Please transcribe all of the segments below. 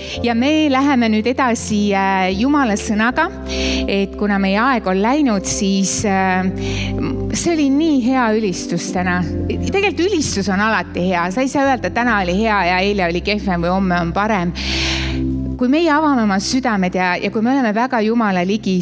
Ja me läheme nüüd edasi Jumala sõnaga, et kuna meie aeg on läinud, siis see oli nii hea ülistus täna. Tegelikult ülistus on alati hea. Sa ei saa öelda, et täna oli hea ja eile oli kehvem või homme on parem. Kui meie avame oma südamed ja kui me oleme väga Jumala ligi,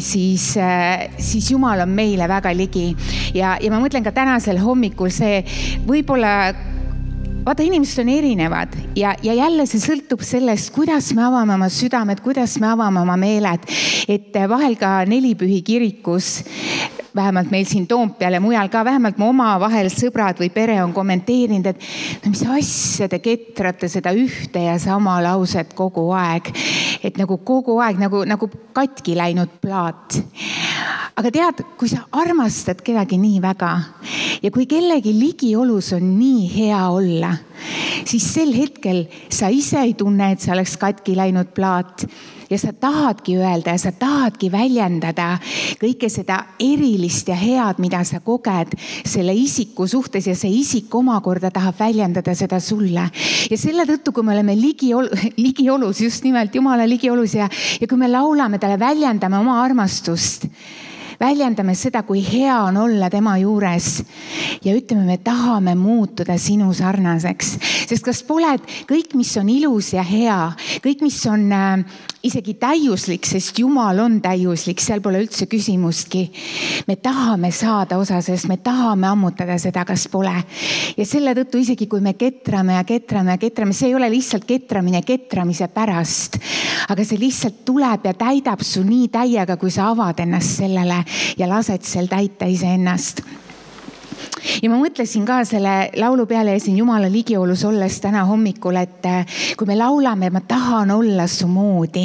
siis Jumal on meile väga ligi. Ja ma mõtlen ka tänasel hommikul see võib-olla vaata, inimesed on erinevad ja jälle see sõltub sellest, kuidas me avame oma südamed, kuidas me avame oma meeled. Et vahel ka Nelipühi kirikus, vähemalt meil siin Toompeal ja mujal ka, vähemalt mu oma vahel sõbrad või pere on kommenteerinud, et no mis asja te ketrate seda ühte ja sama lauset kogu aeg. Et nagu kogu aeg nagu katki läinud plaat. Aga tead, kui sa armastad kedagi nii väga ja kui kellegi ligiolus on nii hea olla, siis sel hetkel sa ise ei tunne, et sa oleks katki läinud plaat ja sa tahadki öelda ja sa tahadki väljendada kõike seda erilist ja head, mida sa koged selle isiku suhtes ja see isik omakorda tahab väljendada seda sulle. Ja selle tõttu, kui me oleme ligiolus, just nimelt Jumala ligiolus ja kui me laulame talle, väljendame oma armastust, väljendame seda, kui hea on olla tema juures ja ütleme, me tahame muutuda sinu sarnaseks. Sest kas pole kõik, mis on ilus ja hea, kõik, mis on isegi täiuslik, sest Jumal on täiuslik, seal pole üldse küsimustki. Me tahame saada osa, sest me tahame ammutada seda, kas pole. Ja selle tõttu isegi, kui me ketrame, see ei ole lihtsalt ketramine ketramise pärast, aga see lihtsalt tuleb ja täidab su nii täiega, kui sa avad ennast sellele ja lased seal täita iseennast. Ja ma mõtlesin ka selle laulu peale ja siin Jumala ligiolus olles täna hommikul, et kui me laulame, ma tahan olla su moodi,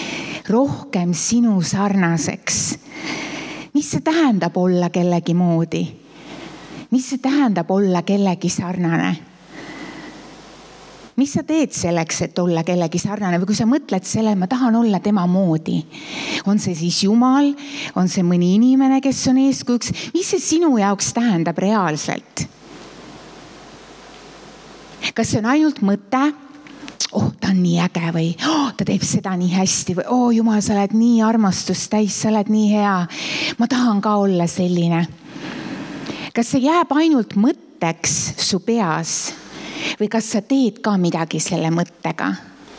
rohkem sinu sarnaseks. Mis see tähendab olla kellegi moodi? Mis see tähendab olla kellegi sarnane? Mis sa teed selleks, et olla kellegi sarnane? Või kui sa mõtled selle, ma tahan olla tema moodi. On see siis Jumal? On see mõni inimene, kes on eeskujuks? Mis see sinu jaoks tähendab reaalselt? Kas see on ainult mõte? Ta on nii äge või ta teeb seda nii hästi või Jumal, sa oled nii armastust täis, sa oled nii hea. Ma tahan ka olla selline. Kas see jääb ainult mõtteks su peas? Või kas sa teed ka midagi selle mõttega?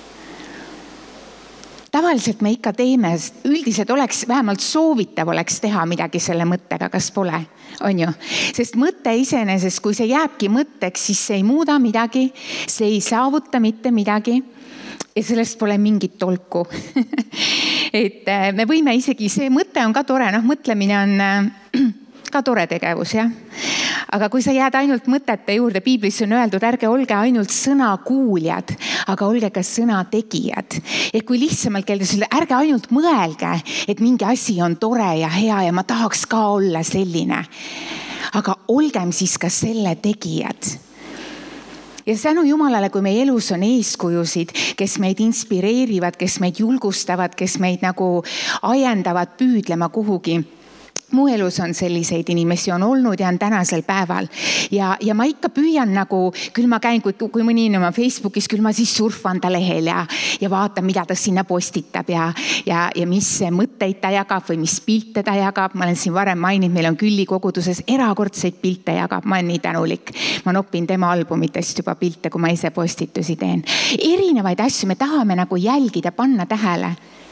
Tavaliselt me ikka teeme, üldiselt oleks, vähemalt soovitav oleks teha midagi selle mõttega, kas pole, on ju? Sest mõte iseenesest, kui see jääbki mõtteks, siis see ei muuda midagi, see ei saavuta mitte midagi ja sellest pole mingit tolku. Et me võime isegi, see mõte on ka tore, mõtlemine on ka tore tegevus, jah. Aga kui sa jääd ainult mõtete juurde, piiblis on öeldud, ärge olge ainult sõna kuuljad, aga olge ka sõna tegijad. Et kui lihtsamalt keeldes, ärge ainult mõelge, et mingi asi on tore ja hea ja ma tahaks ka olla selline. Aga olgem siis ka selle tegijad. Ja tänu Jumalale, kui meie elus on eeskujusid, kes meid inspireerivad, kes meid julgustavad, kes meid nagu ajendavad püüdlema kuhugi. Mu elus on selliseid inimesi on olnud ja on tänasel päeval. Ja ma ikka püüan nagu, küll ma käin, kui mõni inimene Facebookis, küll ma siis surfan ta lehel ja vaatan, mida ta sinna postitab ja mis mõtteid ta jagab või mis pilte ta jagab. Ma olen siin varem maininud, meil on Külli koguduses erakordseid pilte jagab. Ma olen nii tänulik. Ma nopin tema albumitest juba pilte, kui ma ise postitusi teen. Erinevaid asju me tahame nagu jälgida, panna tähele.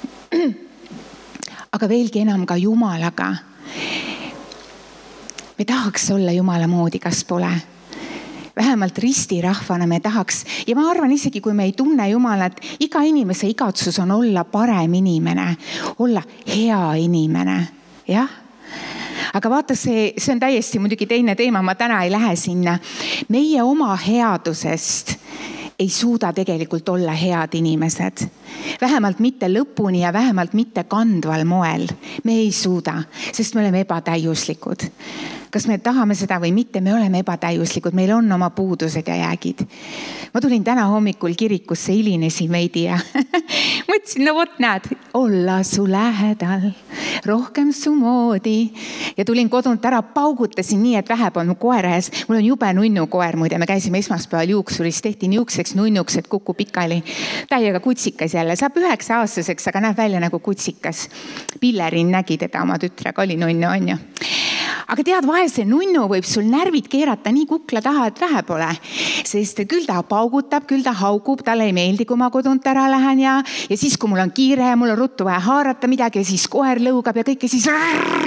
Aga veelgi enam ka Jumalaga. Me tahaks olla Jumala moodi, kas pole? Vähemalt ristirahvana me tahaks. Ja ma arvan isegi, kui me ei tunne Jumalat, iga inimese igatsus on olla parem inimene, olla hea inimene. Jah? Aga vaata, see on täiesti muidugi teine teema, ma täna ei lähe sinna. Meie oma headusest ei suuda tegelikult olla head inimesed. Vähemalt mitte lõpuni ja vähemalt mitte kandval moel. Me ei suuda, sest me oleme ebatäiuslikud. Kas me tahame seda või mitte, me oleme ebatäiuslikud. Meil on oma puudused ja jäägid. Ma tulin täna hommikul kirikusse, hilinesin veidi ja mõtlesin, no vot näed, olla su lähedal, rohkem su moodi. Ja tulin kodunt ära, paugutasin nii, et vähe polnud koera ees. Mul on jube nunnu koer, muide, me käisime esmaspäeval juuksuris, tehti niukseks nunnuks, et kuku pikali. Täiega kutsikas jälle, saab 9-aastaseks, aga näeb välja nagu kutsikas. Pillerin nägi teda oma tütrega, oli nunnu, on ju. Aga tead, vahel see nunnu võib sul närvid keerata nii kukla taha, et vähe pole. Sest küll ta paugutab, küll ta haugub, talle ei meeldi, kui ma kodunt ära lähen ja siis, kui mul on kiire ja mul on ruttu vaja haarata midagi ja siis koer lõugab ja kõik ja siis...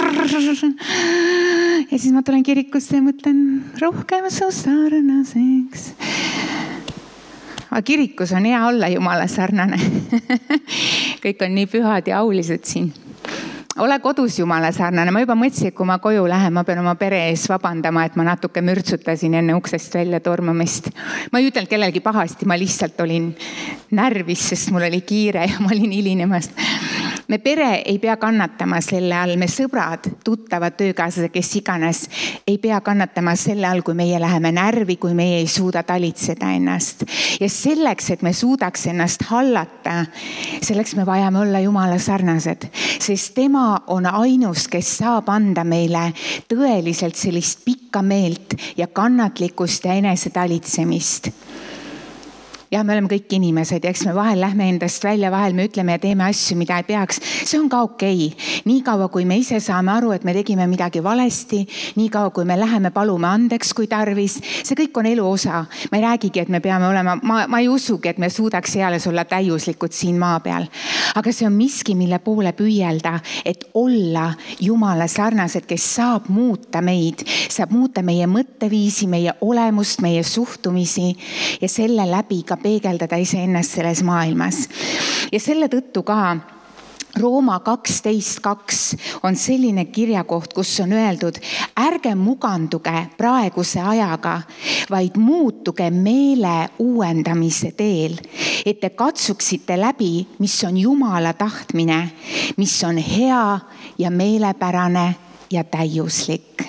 Ja siis ma tulen kirikusse ja mõtlen, rohkem su sarnaseks. Aga kirikus on hea olla Jumala sarnane. Kõik on nii pühad ja aulised siin. Ole kodus Jumala sarnane. Ma juba mõtlesin, et kui ma koju lähen, ma pean oma pere ees vabandama, et ma natuke mürtsutasin enne uksest välja tormamist. Ma ei ütelnud kellelgi pahasti, ma lihtsalt olin närvis, sest mul oli kiire ja ma olin hilinemast. Me pere ei pea kannatama selle all, me sõbrad, tuttavad, töökaaslased, kes iganes, ei pea kannatama selle all, kui meie läheme närvi, kui meie ei suuda talitseda ennast. Ja selleks, et me suudaks ennast hallata, selleks me vajame olla Jumala sarnased, sest tema on ainus, kes saab anda meile tõeliselt sellist pikka meelt ja kannatlikkust ja enesetalitsemist. Ja me oleme kõik inimesed ja eks me vahel lähme endast välja, vahel me ütleme ja teeme asju, mida ei peaks. See on ka okei. Nii kaua, kui me ise saame aru, et me tegime midagi valesti, nii kaua, kui me läheme palume andeks, kui tarvis. See kõik on elu osa. Ma ei räägigi, et me peame olema, ma ei usugi, et me suudaks eales olla täiuslikud siin maa peal. Aga see on miski, mille poole püüelda, et olla Jumala sarnased, kes saab muuta meid, saab muuta meie mõtteviisi, meie olemust, meie suhtumisi ja selle läbi ka peegeldada iseennast selles maailmas. Ja selle tõttu ka Rooma 12.2 on selline kirjakoht, kus on öeldud, ärge muganduge praeguse ajaga, vaid muutuge meele uuendamise teel, et te katsuksite läbi, mis on Jumala tahtmine, mis on hea ja meelepärane ja täiuslik.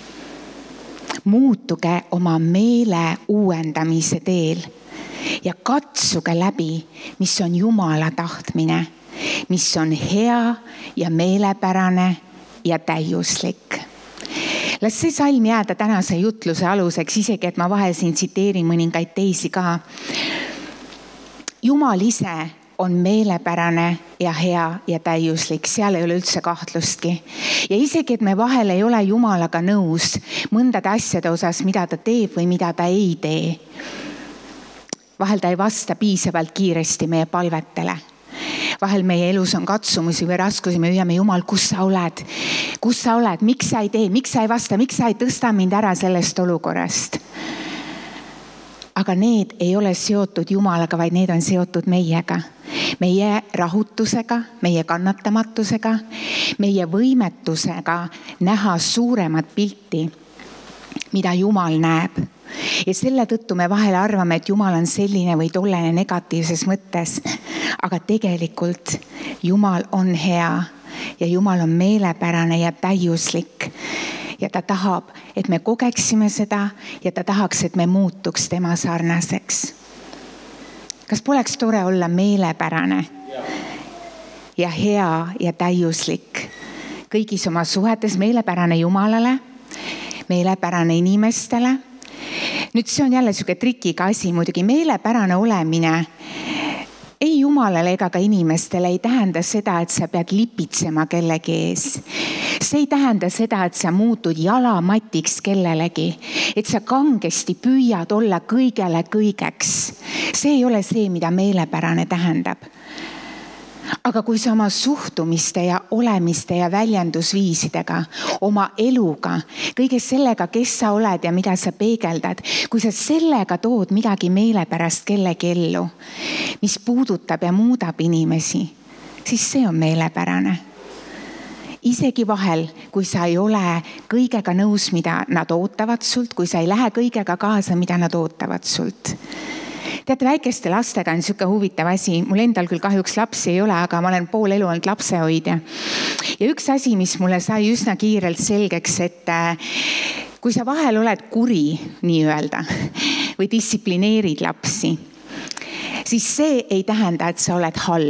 Muutuge oma meele uuendamise teel ja katsuge läbi, mis on Jumala tahtmine, mis on hea ja meelepärane ja täiuslik. Las see salm jääda tänase jutluse aluseks, isegi et ma vahel siin tsiteerin mõningaid teisi ka. Jumal ise on meelepärane ja hea ja täiuslik, seal ei ole üldse kahtlustki. Ja isegi, et me vahel ei ole Jumalaga nõus mõndade asjade osas, mida ta teeb või mida ta ei tee. Vahel ta ei vasta piisavalt kiiresti meie palvetele. Vahel meie elus on katsumusi või raskusi, me hüüame, Jumal, kus sa oled? Kus sa oled? Miks sa ei tee? Miks sa ei vasta? Miks sa ei tõsta mind ära sellest olukorrast? Aga need ei ole seotud Jumalaga, vaid need on seotud meiega. Meie rahutusega, meie kannatamatusega, meie võimetusega näha suuremat pilti, mida Jumal näeb. Ja selle tõttu me vahel arvame, et Jumal on selline või tollene negatiivses mõttes. Aga tegelikult Jumal on hea ja Jumal on meelepärane ja täiuslik. Ja ta tahab, et me kogeksime seda ja ta tahaks, et me muutuks tema sarnaseks. Kas poleks tore olla meelepärane ja hea ja täiuslik? Kõigis oma suhetes meelepärane Jumalale, meelepärane inimestele. Nüüd see on jälle siuke trikiga asi, muidugi meelepärane olemine ei Jumalale ega ka inimestele ei tähenda seda, et sa pead lipitsema kellegi ees. See ei tähenda seda, et sa muutud jalamatiks kellelegi, et sa kangesti püüad olla kõigele kõigeks. See ei ole see, mida meelepärane tähendab. Aga kui sa oma suhtumiste ja olemiste ja väljendusviisidega, oma eluga, kõige sellega, kes sa oled ja mida sa peegeldad, kui sa sellega tood midagi meelepärast kellegi ellu, mis puudutab ja muudab inimesi, siis see on meelepärane. Isegi vahel, kui sa ei ole kõigega nõus, mida nad ootavad sult, kui sa ei lähe kõigega kaasa, mida nad ootavad sult. Teate, väikeste lastega on siuke huvitav asi. Mul endal küll kahjuks lapsi ei ole, aga ma olen pool elu olnud lapsehoidja. Ja üks asi, mis mulle sai üsna kiirelt selgeks, et kui sa vahel oled kuri, nii öelda, või distsiplineerid lapsi, siis see ei tähenda, et sa oled halb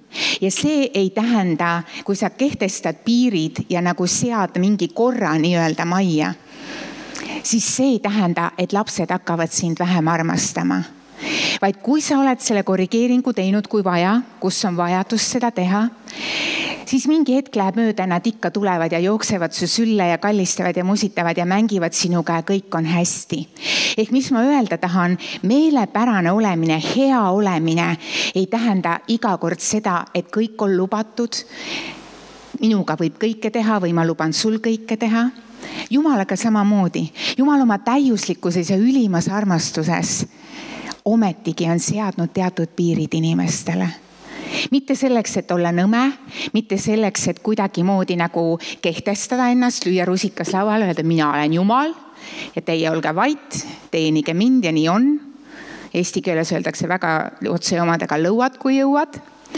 Ja see ei tähenda, kui sa kehtestad piirid ja nagu sead mingi korra nii-öelda majja, siis see ei tähenda, et lapsed hakkavad sind vähem armastama. Vaid kui sa oled selle korrigeeringu teinud kui vaja, kus on vajadus seda teha, siis mingi hetk läheb mööda, nad ikka tulevad ja jooksevad su sülle ja kallistavad ja musitavad ja mängivad sinuga ja kõik on hästi. Ehk mis ma öelda tahan, meelepärane olemine, hea olemine ei tähenda iga kord seda, et kõik on lubatud. Minuga võib kõike teha või ma luban sul kõike teha. Jumalaga samamoodi. Jumal oma täiuslikkuses ja ülimas armastuses ometigi on seadnud teatud piirid inimestele. Mitte selleks, et olla nõme, mitte selleks, et kuidagi moodi nagu kehtestada ennast, lüüa rusikas lauale, öelda mina olen Jumal ja teie olge vait, teenige mind ja nii on. Eesti keeles öeldakse väga otse omadega lõuad, kui jõuad.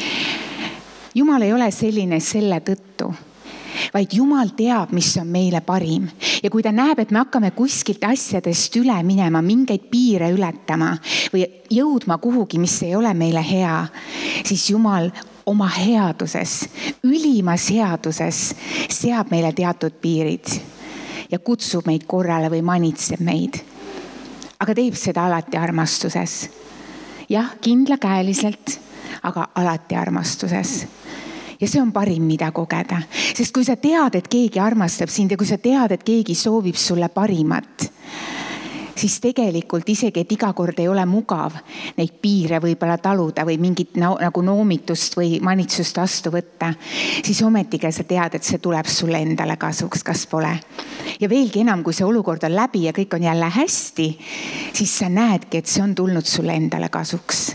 Jumal ei ole selline selle tõttu, vaid Jumal teab, mis on meile parim. Ja kui ta näeb, et me hakkame kuskilt asjadest üle minema, mingeid piire ületama või jõudma kuhugi, mis ei ole meile hea, siis Jumal oma headuses, ülimas headuses seab meile teatud piirid ja kutsub meid korrale või manitseb meid. Aga teeb seda alati armastuses. Jah, kindlakäeliselt, aga alati armastuses. Ja see on parim, mida kogeda. Sest kui sa tead, et keegi armastab sind ja kui sa tead, et keegi soovib sulle parimat, siis tegelikult isegi, et iga kord ei ole mugav neid piire võib-olla taluda või mingit nagu noomitust või manitsust vastu võtta, siis ometigi sa tead, et see tuleb sulle endale kasuks, kas pole. Ja veelgi enam, kui see olukord on läbi ja kõik on jälle hästi, siis sa näedki, et see on tulnud sulle endale kasuks.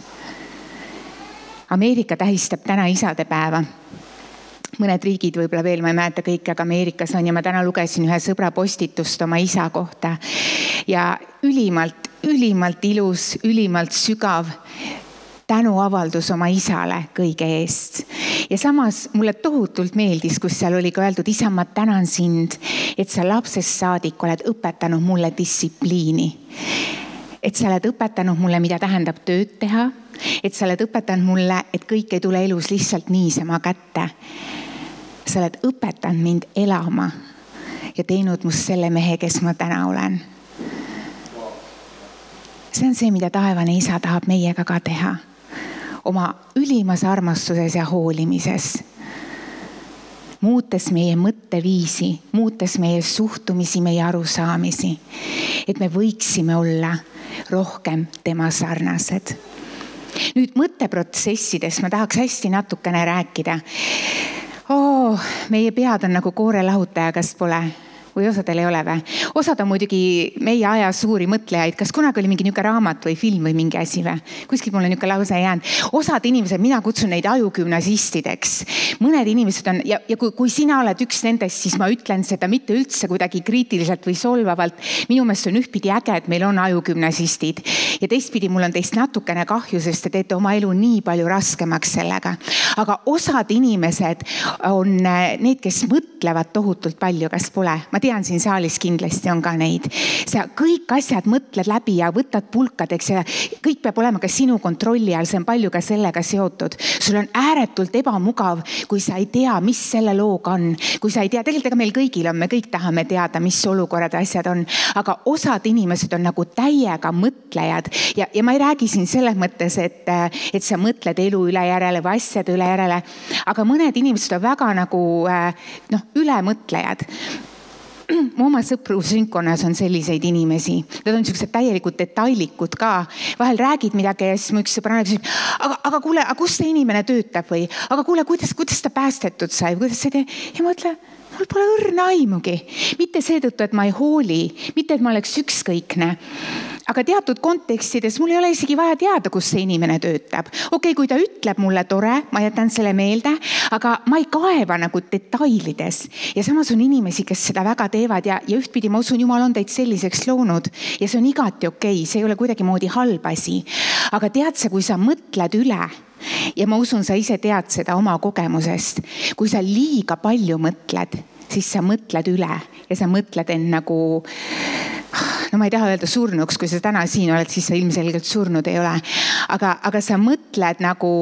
Ameerika tähistab täna isadepäeva. Mõned riigid võib-olla veel, ma ei mäleta kõike, aga Ameerikas on ja ma täna lugesin ühe sõbra postitust oma isa kohta. Ja ülimalt ilus, ülimalt sügav tänuavaldus oma isale kõige eest. Ja samas mulle tohutult meeldis, kus seal oli ka öeldud, isa, ma tänan sind, et sa lapsest saadik oled õpetanud mulle distsipliini. Et sa oled õpetanud mulle, mida tähendab tööd teha. Et sa oled õpetanud mulle, et kõik ei tule elus lihtsalt niisama kätte. Sa oled õpetanud mind elama ja teinud must selle mehe, kes ma täna olen. See on see, mida taevane isa tahab meiega ka teha. Oma ülimas armastuses ja hoolimises. Muutes meie mõtteviisi, muutes meie suhtumisi, meie arusaamisi. Et me võiksime olla rohkem tema sarnased. Nüüd mõtteprotsessides ma tahaks hästi natukene rääkida. Meie pead on nagu koorelahutaja, kas pole? Või osadel ei ole või? Osad on muidugi meie aja suuri mõtlejaid. Kas kunagi oli mingi niuke raamat või film või mingi asi või? Kuskil mulle niuke lause jäänud. Osad inimesed, mina kutsun neid ajugümnasistideks. Mõned inimesed on, ja kui sina oled üks nendest, siis ma ütlen seda mitte üldse kuidagi kriitiliselt või solvavalt. Minu meelest on ühtpidi äge, et meil on ajugümnasistid. Ja teistpidi mul on teist natukene kahju, sest te teete oma elu nii palju raskemaks sellega. Aga osad inimesed on need, kes mõtlevad tohutult palju, kas pole? Ma tean, siin saalis kindlasti on ka neid. Sa kõik asjad mõtled läbi ja võtad pulkadeks ja kõik peab olema ka sinu kontrolli all, see on palju ka sellega seotud. Sul on ääretult ebamugav, kui sa ei tea, mis selle looga on. Kui sa ei tea, tegelikult ega meil kõigil on, me kõik tahame teada, mis olukorrad asjad on. Aga osad inimesed on nagu täiega mõtlejad ja ma ei räägi siin selles mõttes, et sa mõtled elu üle järele või asjade üle järele. Aga mõned inimesed on väga nagu ülemõtlejad. Mu oma sõprusringkonnas on selliseid inimesi. Nad on niisugused täielikud detailikud ka. Vahel räägid midagi ja siis mu üks sõbrana küsib, aga kuule, kus see inimene töötab või? Aga kuule, kuidas ta päästetud sai? Kuidas see tee? Ja ma ütlen, mul pole õrna aimugi. Mitte seetõttu, et ma ei hooli, mitte et ma oleks ükskõikne. Aga teatud kontekstides mul ei ole isegi vaja teada, kus see inimene töötab. Okei, kui ta ütleb mulle tore, ma jätan selle meelde, aga ma ei kaeva nagu detailides. Ja samas on inimesi, kes seda väga teevad ja ühtpidi ma usun, Jumal on teid selliseks loonud ja see on igati okei, see ei ole kuidagi moodi halb asi. Aga tead sa, kui sa mõtled üle ja ma usun, sa ise tead seda oma kogemusest, kui sa liiga palju mõtled, siis sa mõtled üle ja sa mõtled end nagu... No ma ei taha öelda surnuks, kui sa täna siin oled, siis sa ilmselgelt surnud ei ole. Aga sa mõtled nagu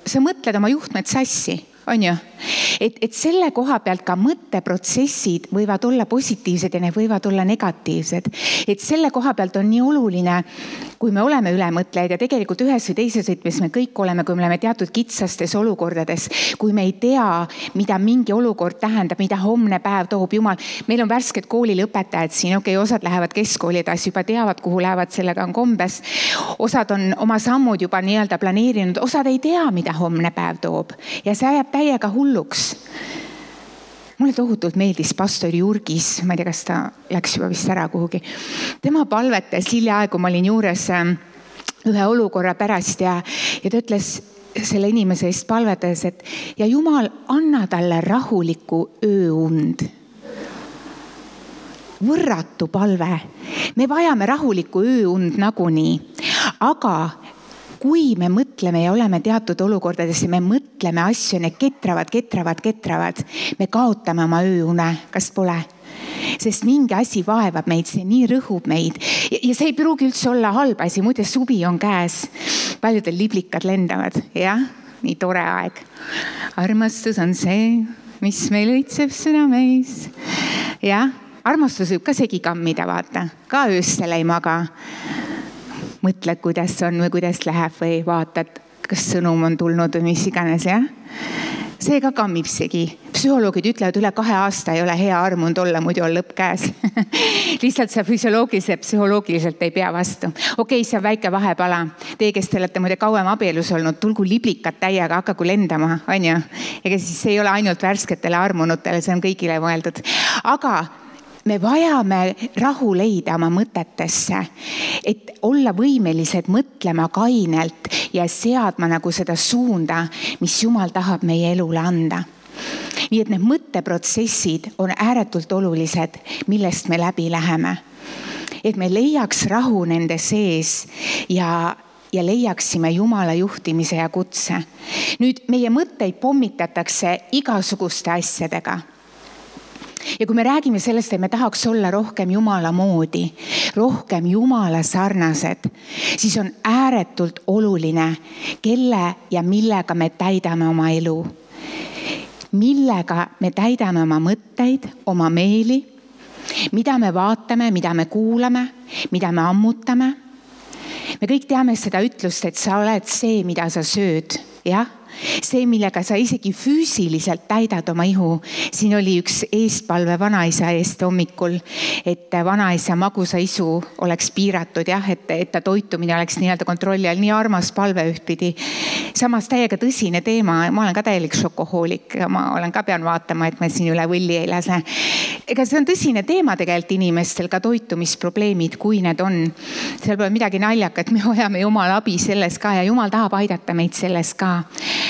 sa mõtled oma juhtmed sassi, on ju? Et selle koha pealt ka mõtteprotsessid võivad olla positiivsed ja need võivad olla negatiivsed. Et selle koha pealt on nii oluline, kui me oleme ülemõtlejad ja tegelikult ühes või teises võtmes me kõik oleme, kui me oleme teatud kitsastes olukordades, kui me ei tea, mida mingi olukord tähendab, mida homne päev toob Jumal. Meil on värsked koolilõpetajad siin, osad lähevad keskkooli edasi, juba teavad, kuhu lähevad, sellega on kombes. Osad on oma sammud juba nii-öelda planeerinud, osad ei tea, mida homne päev toob ja see ajab täiega hulluks. Mulle tohutult meeldis pastor Jurgis, ma ei tea, kas ta läks juba vist ära kuhugi. Tema palvetas hiljaaegu, ma olin juures ühe olukorra pärast ja ta ütles selle inimese eest palvetades, et ja Jumal, anna talle rahulikku ööund. Võrratu palve. Me vajame rahulikku ööund nagunii, aga kui me mõtleme ja oleme teatud olukordades ja me mõtleme asju, need ketravad, me kaotame oma ööune, kas pole? Sest mingi asi vaevab meid, see nii rõhub meid ja see ei pruugi üldse olla halb asi, muide suvi on käes, paljudel liblikad lendavad, jah, nii tore aeg. Armastus on see, mis meil õitseb südameis. Jah, armastus võib ka segi kammida, vaata, ka ööstel ei maga. Mõtled, kuidas on või kuidas läheb või vaatad, kas sõnum on tulnud või mis iganes, jah? See ka kammib segi. Psühholoogid ütlevad, üle 2 aasta ei ole hea armunud olla, muidu on lõpp käes. Lihtsalt sa füsioloogiliselt, psühholoogiliselt ei pea vastu. Okei, see on väike vahepala. Teie, kes te olete muide kauem abielus olnud, tulgu liblikad täiega, hakkagu lendama, on ju? Ega siis ei ole ainult värsketele armunutele, see on kõigile mõeldud. Aga me vajame rahu leida oma mõtetesse, et olla võimelised mõtlema kainelt ja seadma nagu seda suunda, mis Jumal tahab meie elule anda. Nii et need mõtteprotsessid on ääretult olulised, millest me läbi läheme. Et me leiaks rahu nende sees ja leiaksime Jumala juhtimise ja kutse. Nüüd meie mõtteid pommitatakse igasuguste asjadega. Ja kui me räägime sellest, et me tahaks olla rohkem Jumala moodi, rohkem Jumala sarnased, siis on ääretult oluline, kelle ja millega me täidame oma elu. Millega me täidame oma mõtteid, oma meeli, mida me vaatame, mida me kuulame, mida me ammutame. Me kõik teame seda ütlust, et sa oled see, mida sa sööd, jah? See, millega sa isegi füüsiliselt täidad oma ihu. Siin oli üks eestpalve vanaisa eest hommikul, et vanaisa magusa isu oleks piiratud, jah, et ta toitumine oleks nii-öelda kontrolli all. Nii armas palve ühtpidi. Samas täiega tõsine teema. Ma olen ka täielik šokohoolik. Ma olen ka pean vaatama, et me siin üle võlli ei lase. Ega see on tõsine teema tegelikult inimestel, ka toitumisprobleemid, kui need on. Seal pole midagi naljakat, me vajame Jumala abi selles ka ja Jumal tahab aidata meid selles ka.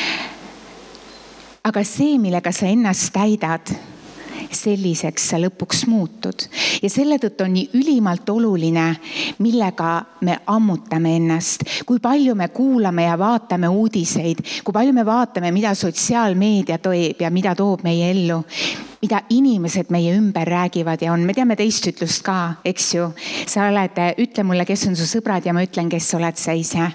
Aga see, millega sa ennast täidad, selliseks sa lõpuks muutud. Ja selle tõttu on nii ülimalt oluline, millega me ammutame ennast. Kui palju me kuulame ja vaatame uudiseid, kui palju me vaatame, mida sotsiaalmeedia teeb ja mida toob meie ellu, mida inimesed meie ümber räägivad ja on. Me teame teist ütlust ka, eks ju. Sa oled, ütle mulle, kes on su sõbrad ja ma ütlen, kes oled sa ise.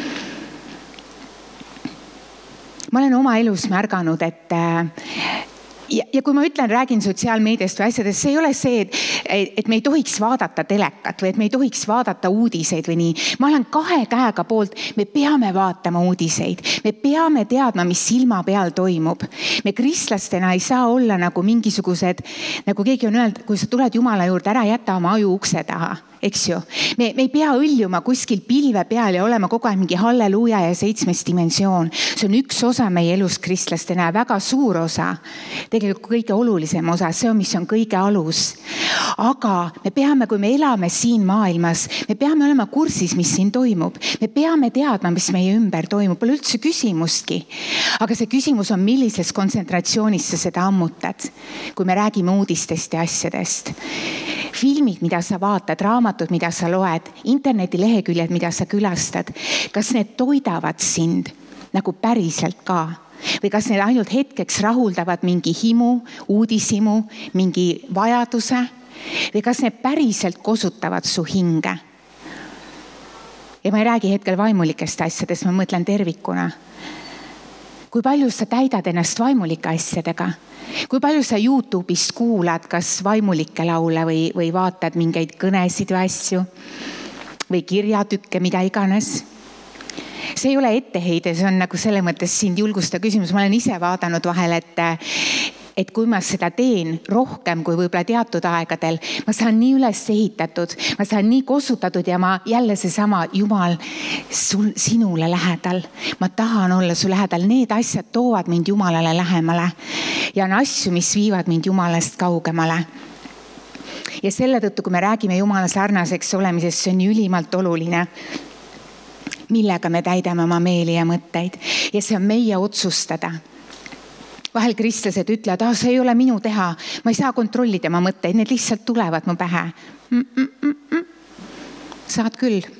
Ma olen oma elus märganud, et ja kui ma ütlen, räägin sotsiaalmeediast või asjadest, see ei ole see, et me ei tohiks vaadata telekat või et me ei tohiks vaadata uudiseid või nii. Ma olen 2 käega poolt, me peame vaatama uudiseid. Me peame teadma, mis silma peal toimub. Me kristlastena ei saa olla nagu mingisugused, nagu keegi on öelnud, kui sa tuled Jumala juurde, ära jäta oma aju ukse taha. Eks ju? Me ei pea õljuma kuskil pilve peal ja olema kogu aeg mingi halleluuja ja 7. dimensioon. See on üks osa meie elust kristlastena, väga suur osa. Tegelikult kõige olulisem osa, see on, mis on kõige alus. Aga me peame, kui me elame siin maailmas, me peame olema kursis, mis siin toimub. Me peame teadma, mis meie ümber toimub. Pole üldse küsimustki. Aga see küsimus on, millises kontsentratsioonis sa seda ammutad, kui me räägime uudistest ja asjadest. Filmid, mida sa vaatad, raamatud, mida sa loed, internetileheküljed, mida sa külastad, kas need toidavad sind nagu päriselt ka? Või kas need ainult hetkeks rahuldavad mingi himu, uudishimu, mingi vajaduse? Või kas need päriselt kosutavad su hinge? Ja ma ei räägi hetkel vaimulikest asjadest, ma mõtlen tervikuna. kui palju sa täidad ennast vaimulike asjadega, kui palju sa YouTube'ist kuulad kas vaimulikke laule või vaatad mingeid kõnesid või asju või kirjatükke, mida iganes. See ei ole etteheide, see on nagu selle mõttes sind julgustav küsimus. Ma olen ise vaadanud vahel, et kui ma seda teen rohkem kui võib-olla teatud aegadel, ma saan nii üles ehitatud, ma saan nii kosutatud ja ma jälle seesama Jumal sinule lähedal. Ma tahan olla su lähedal. Need asjad toovad mind Jumalale lähemale ja on asju, mis viivad mind Jumalast kaugemale. Ja selle tõttu, kui me räägime Jumala sarnaseks olemisest, see on ülimalt oluline, millega me täidame oma meeli ja mõtteid. Ja see on meie otsustada. Vahel kristlased ütlevad, see ei ole minu teha, ma ei saa kontrollida oma mõtteid, need lihtsalt tulevad mu pähe. Saad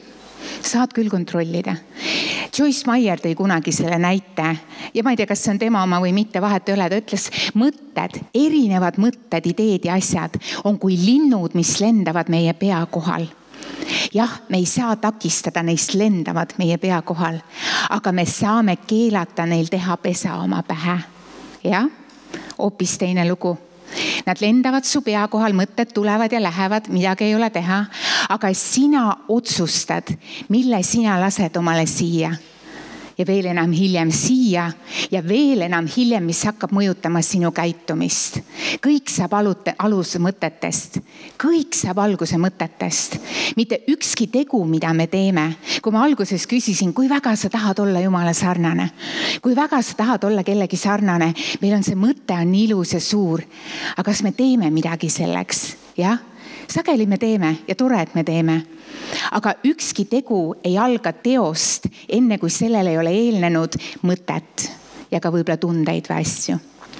küll kontrollida. Joyce Meyer tõi kunagi selle näite ja ma ei tea, kas see on tema oma või mitte, vahet ei ole. Ta ütles, mõtted, erinevad mõtted, ideed ja asjad on kui linnud, mis lendavad meie pea kohal. Jah, me ei saa takistada, neist lendavad meie pea kohal, aga me saame keelata neil teha pesa oma pähe. Jah, hoopis teine lugu. Nad lendavad su pea kohal, mõtted tulevad ja lähevad, midagi ei ole teha, aga sina otsustad, mille sina lased omale siia. Ja veel enam hiljem siia ja veel enam hiljem, mis hakkab mõjutama sinu käitumist. Kõik saab aluse mõtetest. Kõik saab alguse mõtetest. Mitte ükski tegu, mida me teeme. Kui ma alguses küsisin, kui väga sa tahad olla Jumala sarnane, kui väga sa tahad olla kellegi sarnane, meil on see mõte on nii ilus ja suur. Aga kas me teeme midagi selleks? Jah? Sageli me teeme ja tore, et me teeme. Aga ükski tegu ei alga teost, enne kui sellele ei ole eelnenud mõtet ja ka võib-olla tundeid või asju.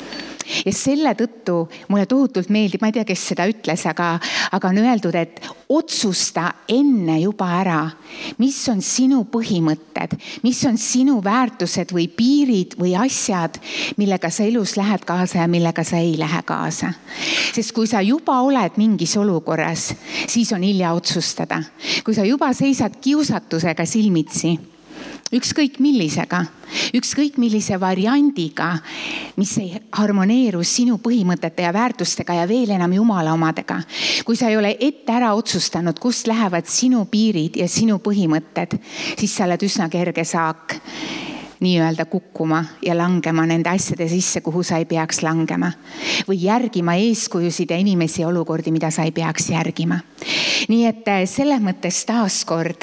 Ja selle tõttu mulle tohutult meeldib, ma ei tea, kes seda ütles, aga on öeldud, et otsusta enne juba ära, mis on sinu põhimõtted, mis on sinu väärtused või piirid või asjad, millega sa elus lähed kaasa ja millega sa ei lähe kaasa. Sest kui sa juba oled mingis olukorras, siis on hilja otsustada. Kui sa juba seisad kiusatusega silmitsi, ükskõik millisega, ükskõik millise variandiga, mis ei harmoneeru sinu põhimõtete ja väärtustega ja veel enam Jumala omadega. Kui sa ei ole ette ära otsustanud, kust lähevad sinu piirid ja sinu põhimõtted, siis sa oled üsna kerge saak nii-öelda kukkuma ja langema nende asjade sisse, kuhu sa ei peaks langema. Või järgima eeskujusid ja inimesi ja olukordi, mida sa ei peaks järgima. Nii et selles mõttes taaskord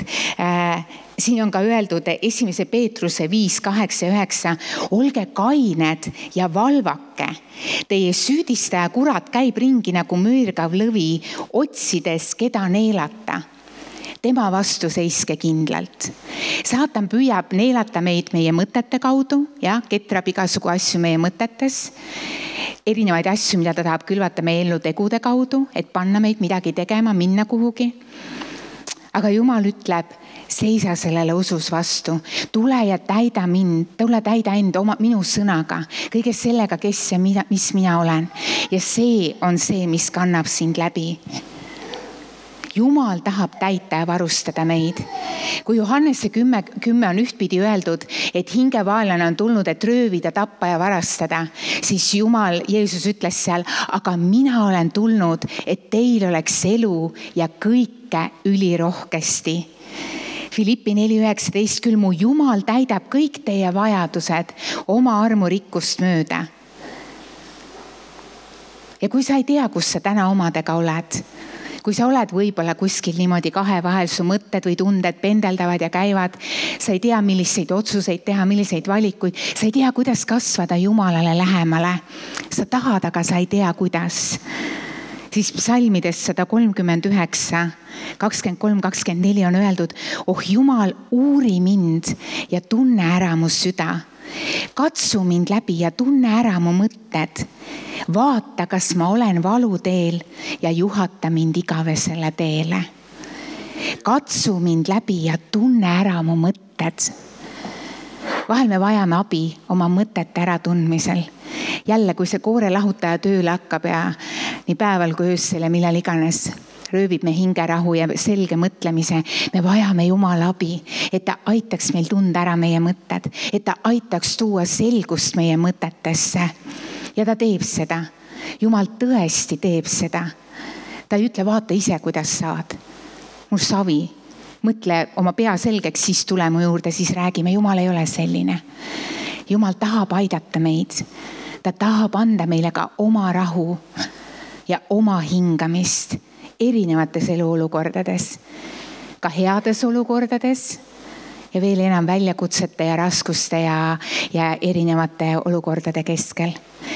siin on ka öeldud 1. Peetruse 5, 8 ja 9. Olge kained ja valvake. Teie süüdistaja kurat käib ringi nagu mõõrgav lõvi, otsides keda neelata. Tema vastu seiske kindlalt. Saatan püüab neelata meid meie mõtete kaudu, ketrab igasugu asju meie mõtetes. Erinevaid asju, mida ta tahab külvata meie ellu tegude kaudu, et panna meid midagi tegema, minna kuhugi. Aga Jumal ütleb, seisa sellele usus vastu. Tule ja täida mind, tule täida end minu sõnaga, kõige sellega, kes ja mis mina olen. Ja see on see, mis kannab sind läbi. Jumal tahab täita ja varustada meid. Kui Johannese 10 on ühtpidi öeldud, et hingevaenlane on tulnud, et röövida, tappa ja varastada, siis Jumal, Jeesus ütles seal, aga mina olen tulnud, et teil oleks elu ja kõike ülirohkesti. Filippi 4.19, küll mu Jumal täidab kõik teie vajadused oma armu rikkust mööda. Ja kui sa ei tea, kus sa täna omadega oled, kui sa oled võib-olla kuskil niimoodi kahe vahel, su mõtted või tunded pendeldavad ja käivad, sa ei tea, milliseid otsuseid teha, milliseid valikuid, sa ei tea, kuidas kasvada Jumalale lähemale. Sa tahad, aga sa ei tea, kuidas. Siis psalmides 139, 23-24 on öeldud, oh Jumal, uuri mind ja tunne ära mu süda. Katsu mind läbi ja tunne ära mu mõtted. Vaata, kas ma olen valuteel ja juhata mind igavesele teele. Katsu mind läbi ja tunne ära mu mõtted. Vahel me vajame abi oma mõtete äratundmisel. Jälle, kui see koore lahutaja tööle hakkab ja nii päeval kui öösel ja millal iganes, röövib me hingerahu ja selge mõtlemise. Me vajame Jumala abi, et ta aitaks meil tunda ära meie mõtted, et ta aitaks tuua selgust meie mõtetesse. Ja ta teeb seda. Jumal tõesti teeb seda. Ta ei ütle, vaata ise, kuidas saad. Mu savi, mõtle oma pea selgeks, siis tule mu juurde, siis räägime. Jumal ei ole selline. Jumal tahab aidata meid. Ta tahab anda meile ka oma rahu ja oma hingamist erinevates eluolukordades, ka heades olukordades ja veel enam väljakutsete ja raskuste ja erinevate olukordade keskel.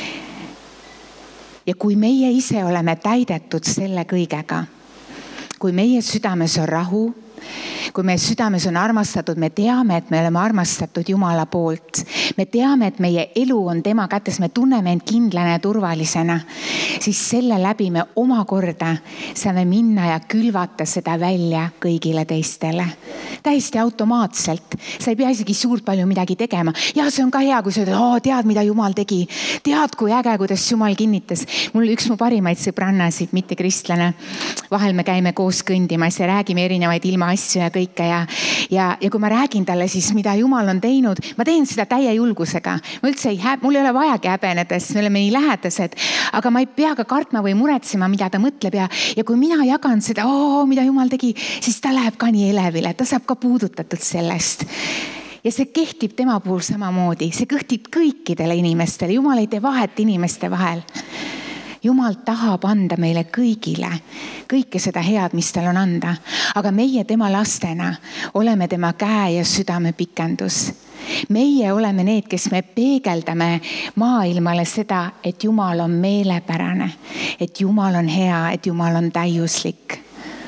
Ja kui meie ise oleme täidetud selle kõigega, kui meie südames on rahu, kui meie südames on armastatud, me teame, et me oleme armastatud Jumala poolt. Me teame, et meie elu on tema kätes, me tunneme end kindlana ja turvalisena, siis selle läbi me omakorda saame minna ja külvata seda välja kõigile teistele. Täiesti automaatselt. Sa ei pea isegi suurt palju midagi tegema. Ja see on ka hea, kui sa ütled, tead, mida Jumal tegi. Tead, kui äge, kuidas Jumal kinnitas. Mul üks mu parimaid sõbrannasid, mitte kristlane. Vahel me käime koos kõndimas ja räägime erinevaid ilmaasju ja kõike. Ja kui ma räägin talle siis, mida Jumal on teinud, ma teen seda täie julgusega. Mul ei ole vajagi häbeneda, sest me oleme nii lähedased, aga ma ei pea ka kartma või muretsema, mida ta mõtleb. Ja kui mina jagan seda, mida Jumal tegi, siis ta läheb ka nii elevile, ta saab ka puudutatud sellest. Ja see kehtib tema puhul samamoodi. See kehtib kõikidele inimestele. Jumal ei tee vahet inimeste vahel. Jumal tahab anda meile kõigile kõike seda head, mis tal on anda. Aga meie tema lastena oleme tema käe ja südame pikendus. Meie oleme need, kes me peegeldame maailmale seda, et Jumal on meelepärane, et Jumal on hea, et Jumal on täiuslik.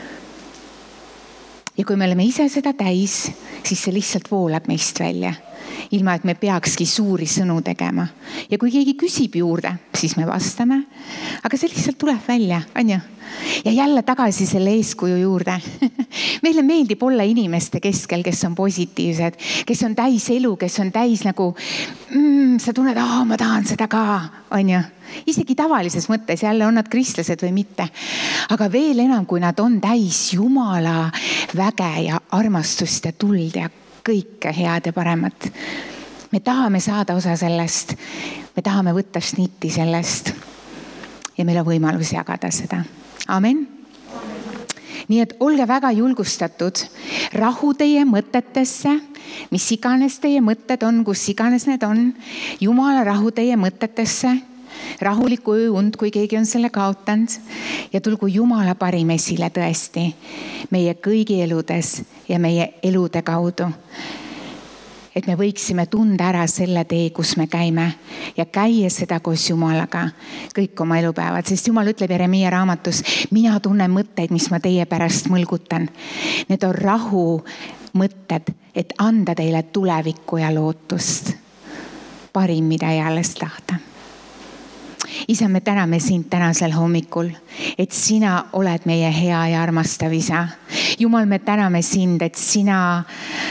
Ja kui me oleme ise seda täis, siis see lihtsalt voolab meist välja. Ilma, et me peakski suuri sõnu tegema. Ja kui keegi küsib juurde, siis me vastame. Aga see lihtsalt tuleb välja, on ju? Ja jälle tagasi selle eeskuju juurde. Meile meeldib olla inimeste keskel, kes on positiivsed, kes on täis elu, kes on täis nagu, sa tunned, ma tahan seda ka, on ju? Isegi tavalises mõttes, jälle on nad kristlased või mitte. Aga veel enam, kui nad on täis Jumala väge ja armastust ja tuld ja kõike head ja paremat. Me tahame saada osa sellest. Me tahame võtta šnitti sellest. Ja meil on võimalus jagada seda. Amen. Nii et olge väga julgustatud. Rahu teie mõtetesse, mis iganes teie mõtted on, kus iganes need on. Jumala rahu teie mõtetesse. Rahuliku ööund, kui keegi on selle kaotanud. Ja tulgu Jumala parim esile tõesti meie kõigi eludes ja meie elude kaudu. Et me võiksime tunda ära selle tee, kus me käime ja käia seda koos Jumalaga kõik oma elupäevad. Sest Jumal ütleb Jeremia raamatus, mina tunnen mõtteid, mis ma teie pärast mõlgutan. Need on rahu mõtted, et anda teile tulevikku ja lootust. Parim, mida ei alles tahta. Isa, me täname sind tänasel hommikul, et sina oled meie hea ja armastav isa. Jumal, me täname sind, et sina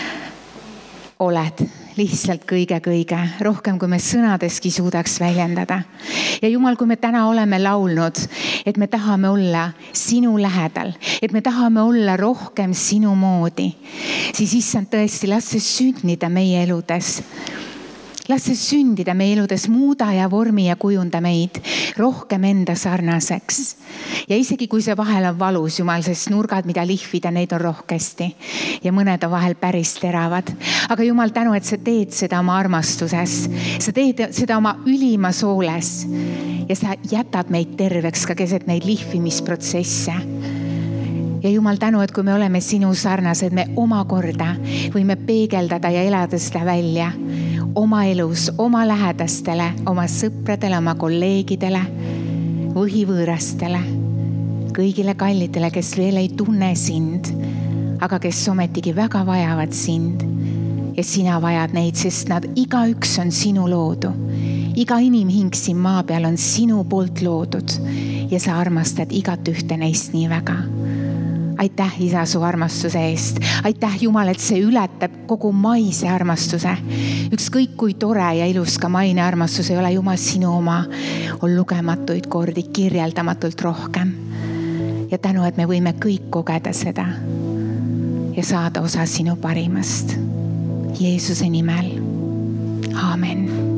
oled lihtsalt kõige, rohkem kui me sõnadeski suudaks väljendada. Ja Jumal, kui me täna oleme laulnud, et me tahame olla sinu lähedal, et me tahame olla rohkem sinu moodi, siis issand tõesti, las see sündida meie eludes. Las see sündida meie eludes, muuda ja vormi ja kujunda meid rohkem enda sarnaseks. Ja isegi kui see vahel on valus, Jumal, sest nurgad, mida lihvida, neid on rohkesti. Ja mõned on vahel päris teravad. Aga Jumal, tänu, et sa teed seda oma armastuses. Sa teed seda oma ülimas hooles. Ja sa jätad meid terveks ka keset neid lihvimisprotsesse. Ja Jumal, tänu, et kui me oleme sinu sarnased, me omakorda võime peegeldada ja elada seda välja oma elus, oma lähedastele, oma sõpradele, oma kolleegidele, võhivõõrastele, kõigile kallidele, kes veel ei tunne sind, aga kes ometigi väga vajavad sind. Ja sina vajad neid, sest nad igaüks on sinu loodu. Iga inimhing siin maa peal on sinu poolt loodud ja sa armastad igat ühte neist nii väga. Aitäh, isa, su armastuse eest. Aitäh, Jumal, et see ületab kogu maise armastuse. Ükskõik kui tore ja ilus ka maine armastus ei ole, Jumal, sinu oma on lugematuid kordi kirjeldamatult rohkem. ja tänu, et me võime kõik kogeda seda ja saada osa sinu parimast. Jeesuse nimel. Aamen.